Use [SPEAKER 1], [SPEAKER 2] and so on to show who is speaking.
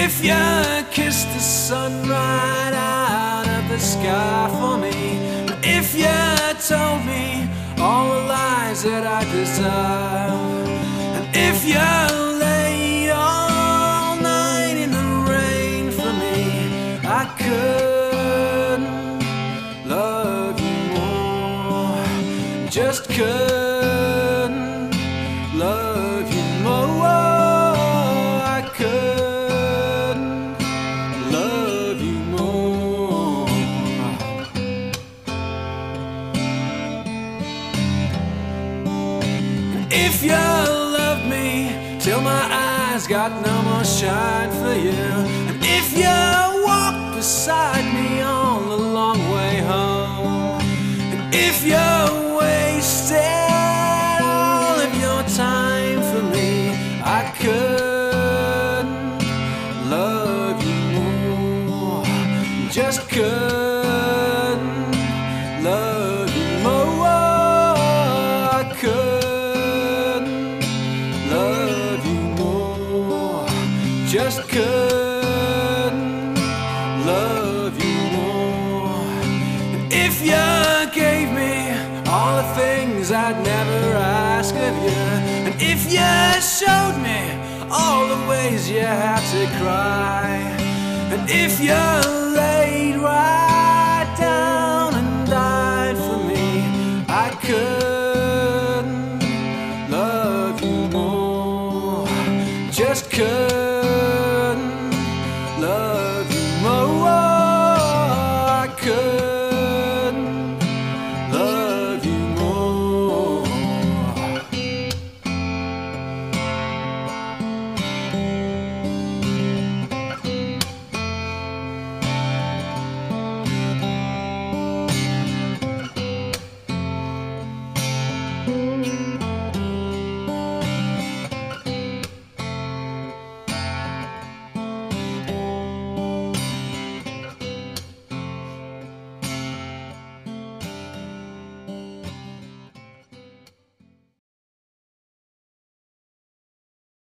[SPEAKER 1] If you kissed the sun right out of the sky for me, if you told me all the lies that I deserve, and if you lay all night in the rain for me, I couldn't love you more, just couldn't love you more. I couldn't love you more. If you loved me till my eyes got no more shine for you, and if you walked beside me on the long way home, and if you wasted all of your time for me, I couldn't love you more, just couldn't love you more. I couldn't love you more, just couldn't love you more. And if you gave me all the things I'd never ask of you, and if you showed me all the ways you had to cry, and if you laid right down and died for me, I couldn't love you more, just couldn't love you more. I couldn't love you more.